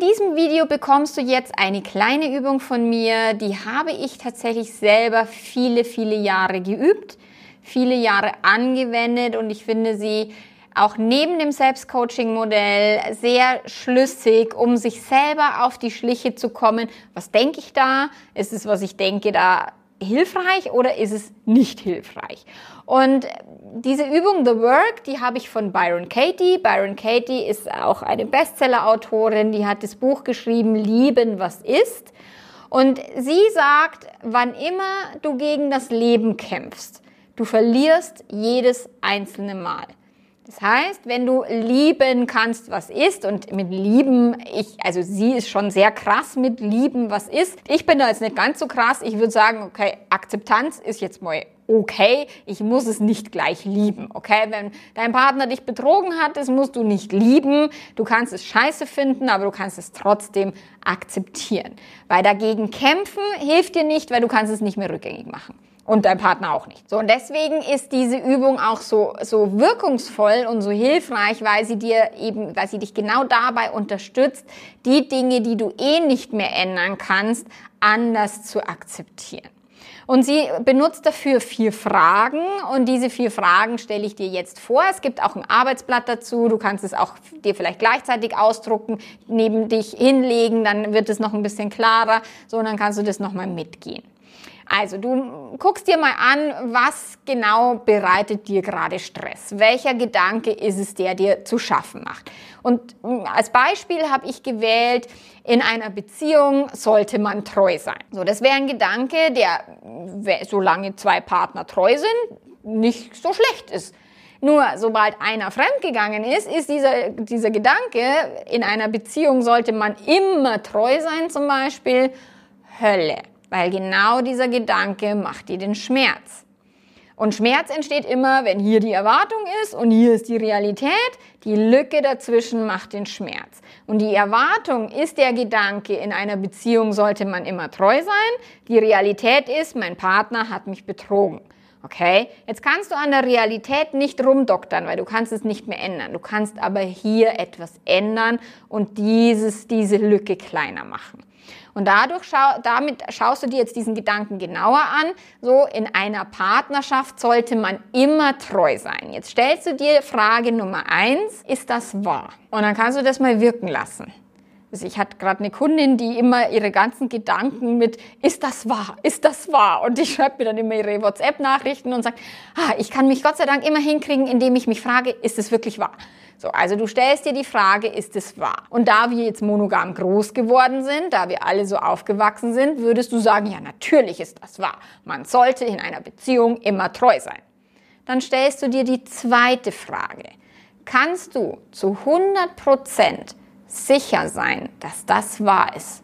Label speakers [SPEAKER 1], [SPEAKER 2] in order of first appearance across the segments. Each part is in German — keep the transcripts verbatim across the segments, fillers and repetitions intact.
[SPEAKER 1] diesem Video bekommst du jetzt eine kleine Übung von mir, die habe ich tatsächlich selber viele, viele Jahre geübt, viele Jahre angewendet und ich finde sie auch neben dem Selbstcoaching-Modell sehr schlüssig, um sich selber auf die Schliche zu kommen. Was denke ich da? Ist es, was ich denke, da hilfreich oder ist es nicht hilfreich? Und diese Übung The Work, die habe ich von Byron Katie. Byron Katie ist auch eine Bestseller-Autorin, die hat das Buch geschrieben, Lieben, was ist. Und sie sagt, wann immer du gegen das Leben kämpfst, du verlierst jedes einzelne Mal. Das heißt, wenn du lieben kannst, was ist, und mit lieben, ich, also sie ist schon sehr krass mit lieben, was ist. Ich bin da jetzt nicht ganz so krass. Ich würde sagen, okay, Akzeptanz ist jetzt mal okay. Ich muss es nicht gleich lieben, okay? Wenn dein Partner dich betrogen hat, das musst du nicht lieben. Du kannst es scheiße finden, aber du kannst es trotzdem akzeptieren. Weil dagegen kämpfen hilft dir nicht, weil du kannst es nicht mehr rückgängig machen. Und dein Partner auch nicht. So, und deswegen ist diese Übung auch so, so wirkungsvoll und so hilfreich, weil sie dir eben, weil sie dich genau dabei unterstützt, die Dinge, die du eh nicht mehr ändern kannst, anders zu akzeptieren. Und sie benutzt dafür vier Fragen und diese vier Fragen stelle ich dir jetzt vor. Es gibt auch ein Arbeitsblatt dazu. Du kannst es auch dir vielleicht gleichzeitig ausdrucken, neben dich hinlegen, dann wird es noch ein bisschen klarer. So, und dann kannst du das nochmal mitgehen. Also du guckst dir mal an, was genau bereitet dir gerade Stress? Welcher Gedanke ist es, der dir zu schaffen macht? Und als Beispiel habe ich gewählt, in einer Beziehung sollte man treu sein. So, das wäre ein Gedanke, der, solange zwei Partner treu sind, nicht so schlecht ist. Nur, sobald einer fremdgegangen ist, ist dieser, dieser Gedanke, in einer Beziehung sollte man immer treu sein zum Beispiel, Hölle. Weil genau dieser Gedanke macht dir den Schmerz. Und Schmerz entsteht immer, wenn hier die Erwartung ist und hier ist die Realität. Die Lücke dazwischen macht den Schmerz. Und die Erwartung ist der Gedanke, in einer Beziehung sollte man immer treu sein. Die Realität ist, mein Partner hat mich betrogen. Okay? Jetzt kannst du an der Realität nicht rumdoktern, weil du kannst es nicht mehr ändern. Du kannst aber hier etwas ändern und dieses, diese Lücke kleiner machen. Und dadurch schau, damit schaust du dir jetzt diesen Gedanken genauer an. So, in einer Partnerschaft sollte man immer treu sein. Jetzt stellst du dir Frage Nummer eins, ist das wahr? Und dann kannst du das mal wirken lassen. Also ich hatte gerade eine Kundin, die immer ihre ganzen Gedanken mit, ist das wahr, ist das wahr? Und die schreibt mir dann immer ihre WhatsApp-Nachrichten und sagt, ah, ich kann mich Gott sei Dank immer hinkriegen, indem ich mich frage, ist es wirklich wahr? So, also du stellst dir die Frage, ist es wahr? Und da wir jetzt monogam groß geworden sind, da wir alle so aufgewachsen sind, würdest du sagen, ja, natürlich ist das wahr. Man sollte in einer Beziehung immer treu sein. Dann stellst du dir die zweite Frage. Kannst du zu hundert Prozent sicher sein, dass das wahr ist?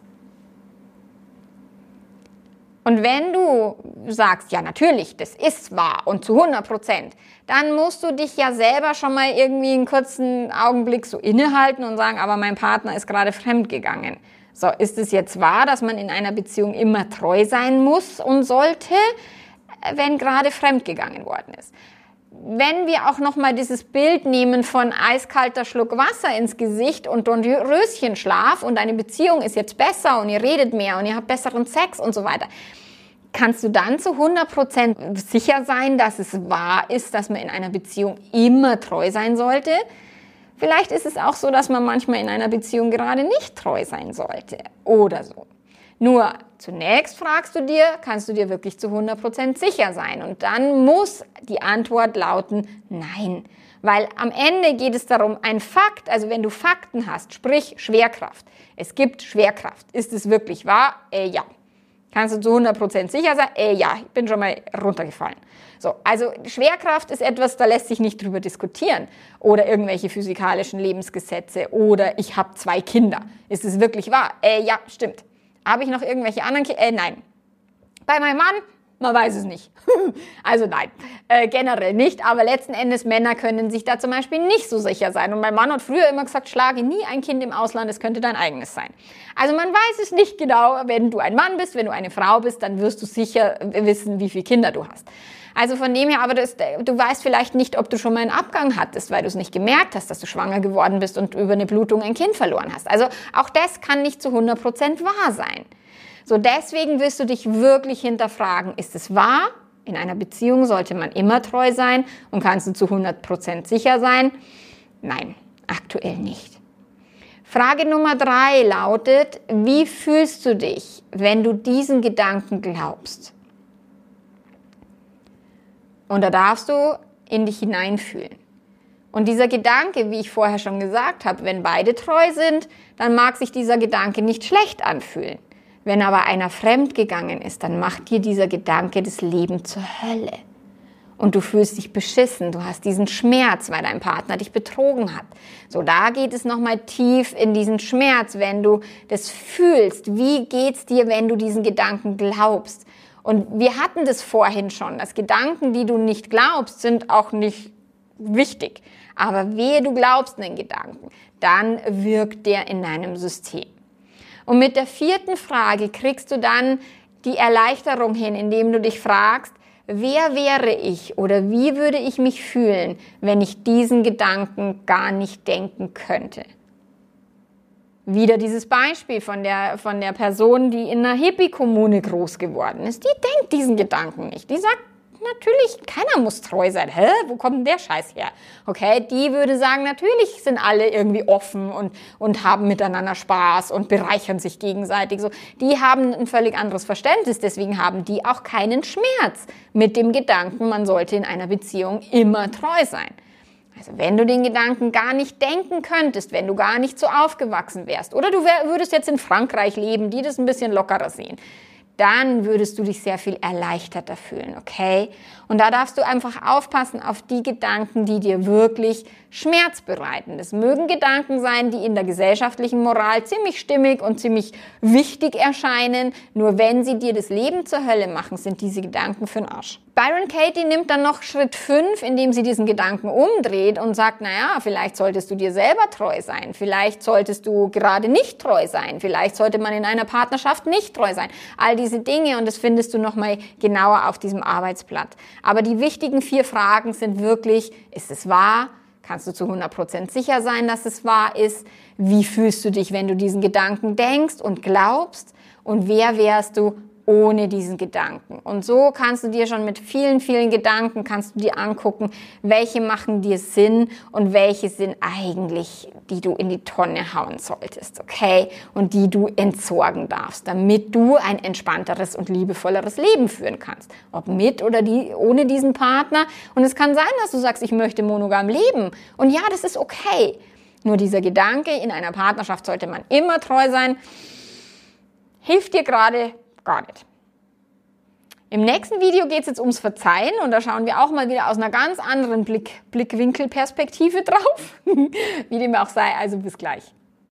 [SPEAKER 1] Und wenn du sagst, ja natürlich, das ist wahr und zu hundert Prozent, dann musst du dich ja selber schon mal irgendwie einen kurzen Augenblick so innehalten und sagen, aber mein Partner ist gerade fremdgegangen. So, ist es jetzt wahr, dass man in einer Beziehung immer treu sein muss und sollte, wenn gerade fremdgegangen worden ist? Wenn wir auch nochmal dieses Bild nehmen von eiskalter Schluck Wasser ins Gesicht und Dornröschenschlaf und deine Beziehung ist jetzt besser und ihr redet mehr und ihr habt besseren Sex und so weiter, kannst du dann zu hundert Prozent sicher sein, dass es wahr ist, dass man in einer Beziehung immer treu sein sollte? Vielleicht ist es auch so, dass man manchmal in einer Beziehung gerade nicht treu sein sollte oder so. Nur zunächst fragst du dir, kannst du dir wirklich zu hundert Prozent sicher sein? Und dann muss die Antwort lauten, nein. Weil am Ende geht es darum, ein Fakt, also wenn du Fakten hast, sprich Schwerkraft. Es gibt Schwerkraft. Ist es wirklich wahr? Äh, ja. Kannst du zu hundert Prozent sicher sein? Äh, ja, ich bin schon mal runtergefallen. So, also Schwerkraft ist etwas, da lässt sich nicht drüber diskutieren. Oder irgendwelche physikalischen Lebensgesetze. Oder ich habe zwei Kinder. Ist es wirklich wahr? Äh, ja, stimmt. Habe ich noch irgendwelche anderen Kinder? Äh, nein. Bei meinem Mann? Man weiß es nicht. Also nein, äh, generell nicht. Aber letzten Endes, Männer können sich da zum Beispiel nicht so sicher sein. Und mein Mann hat früher immer gesagt, schlage nie ein Kind im Ausland, es könnte dein eigenes sein. Also man weiß es nicht genau. Wenn du ein Mann bist, wenn du eine Frau bist, dann wirst du sicher wissen, wie viele Kinder du hast. Also von dem her, aber das, du weißt vielleicht nicht, ob du schon mal einen Abgang hattest, weil du es nicht gemerkt hast, dass du schwanger geworden bist und über eine Blutung ein Kind verloren hast. Also auch das kann nicht zu hundert Prozent wahr sein. So, deswegen wirst du dich wirklich hinterfragen, ist es wahr? In einer Beziehung sollte man immer treu sein und kannst du zu hundert Prozent sicher sein? Nein, aktuell nicht. Frage Nummer drei lautet, wie fühlst du dich, wenn du diesen Gedanken glaubst? Und da darfst du in dich hineinfühlen. Und dieser Gedanke, wie ich vorher schon gesagt habe, wenn beide treu sind, dann mag sich dieser Gedanke nicht schlecht anfühlen. Wenn aber einer fremdgegangen ist, dann macht dir dieser Gedanke das Leben zur Hölle. Und du fühlst dich beschissen, du hast diesen Schmerz, weil dein Partner dich betrogen hat. So, da geht es nochmal tief in diesen Schmerz, wenn du das fühlst. Wie geht's dir, wenn du diesen Gedanken glaubst? Und wir hatten das vorhin schon, dass Gedanken, die du nicht glaubst, sind auch nicht wichtig. Aber wehe, du glaubst einen Gedanken, dann wirkt der in deinem System. Und mit der vierten Frage kriegst du dann die Erleichterung hin, indem du dich fragst, wer wäre ich oder wie würde ich mich fühlen, wenn ich diesen Gedanken gar nicht denken könnte? Wieder dieses Beispiel von der, von der Person, die in einer Hippie-Kommune groß geworden ist. Die denkt diesen Gedanken nicht. Die sagt, natürlich, keiner muss treu sein. Hä? Wo kommt denn der Scheiß her? Okay, die würde sagen, natürlich sind alle irgendwie offen und, und haben miteinander Spaß und bereichern sich gegenseitig. So, die haben ein völlig anderes Verständnis, deswegen haben die auch keinen Schmerz mit dem Gedanken, man sollte in einer Beziehung immer treu sein. Also wenn du den Gedanken gar nicht denken könntest, wenn du gar nicht so aufgewachsen wärst, oder du wär, würdest jetzt in Frankreich leben, die das ein bisschen lockerer sehen, dann würdest du dich sehr viel erleichterter fühlen, okay? Und da darfst du einfach aufpassen auf die Gedanken, die dir wirklich Schmerz bereiten. Das mögen Gedanken sein, die in der gesellschaftlichen Moral ziemlich stimmig und ziemlich wichtig erscheinen. Nur wenn sie dir das Leben zur Hölle machen, sind diese Gedanken für den Arsch. Byron Katie nimmt dann noch Schritt fünf, indem sie diesen Gedanken umdreht und sagt, naja, vielleicht solltest du dir selber treu sein. Vielleicht solltest du gerade nicht treu sein. Vielleicht sollte man in einer Partnerschaft nicht treu sein. All diese Dinge, und das findest du nochmal genauer auf diesem Arbeitsblatt. Aber die wichtigen vier Fragen sind wirklich, ist es wahr? Kannst du zu hundert Prozent sicher sein, dass es wahr ist? Wie fühlst du dich, wenn du diesen Gedanken denkst und glaubst? Und wer wärst du ohne diesen Gedanken? Und so kannst du dir schon mit vielen, vielen Gedanken, kannst du dir angucken, welche machen dir Sinn und welche sind eigentlich, die du in die Tonne hauen solltest, okay? Und die du entsorgen darfst, damit du ein entspannteres und liebevolleres Leben führen kannst. Ob mit oder die, ohne diesen Partner. Und es kann sein, dass du sagst, ich möchte monogam leben. Und ja, das ist okay. Nur dieser Gedanke, in einer Partnerschaft sollte man immer treu sein, hilft dir gerade gar nicht. Im nächsten Video geht es jetzt ums Verzeihen und da schauen wir auch mal wieder aus einer ganz anderen Blick, Blickwinkelperspektive drauf. Wie dem auch sei, also bis gleich.